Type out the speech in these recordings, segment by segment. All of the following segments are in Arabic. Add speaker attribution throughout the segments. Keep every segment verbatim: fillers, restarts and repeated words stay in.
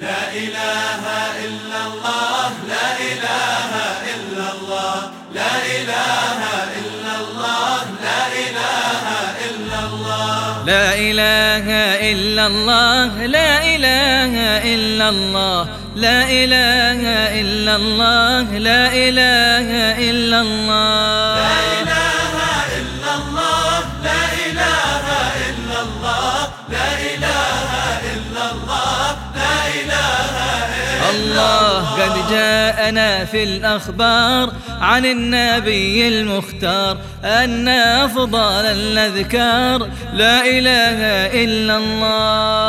Speaker 1: لا إله إلا الله لا إله إلا الله لا إله إلا الله لا إله إلا الله
Speaker 2: لا إله إلا الله لا إله إلا الله لا إله إلا الله لا إله إلا الله
Speaker 1: لا إله إلا الله لا إله إلا الله لا إله إلا الله لا إله إلا
Speaker 2: الله قد جاءنا في الأخبار عن النبي المختار أن أفضل الأذكار لا إله إلا الله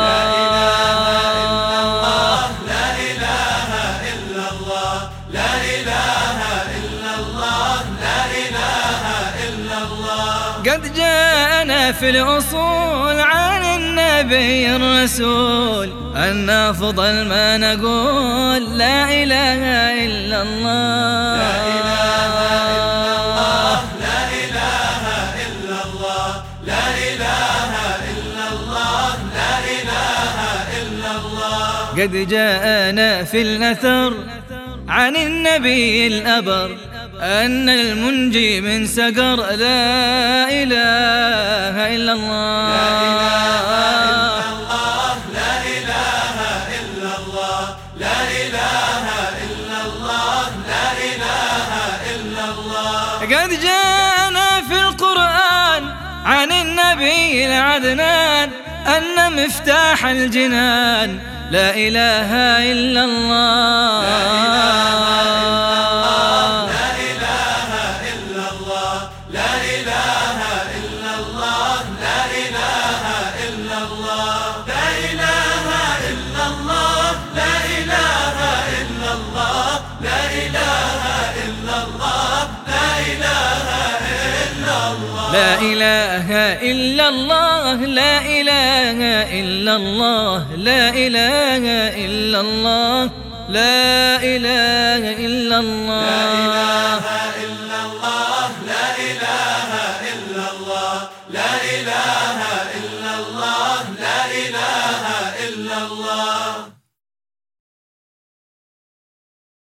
Speaker 1: لا إله إلا الله لا إله إلا الله لا إله إلا الله
Speaker 2: قد جاءنا في الأصول عن النبي الرسول أن أفضل ما نقول لا إله إلا الله
Speaker 1: لا إله إلا الله لا إله إلا الله لا إله إلا الله لا إله إلا الله
Speaker 2: قد جاءنا في الأثر عن النبي الأبر أن المنجي من سقر لا إله إلا الله
Speaker 1: لا إله إلا الله لا إله إلا الله لا إله إلا الله
Speaker 2: قد جاءنا في القرآن عن النبي العدنان أن مفتاح الجنان لا إله إلا الله
Speaker 1: لا إله إلا الله لا إله إلا الله لا إله إلا الله لا إله إلا الله لا إله إلا الله لا إله إلا الله لا إله إلا الله
Speaker 2: لا إله إلا الله لا إله إلا الله لا إله إلا الله لا إله إلا الله
Speaker 1: لا إله إلا الله لا إله إلا الله لا إله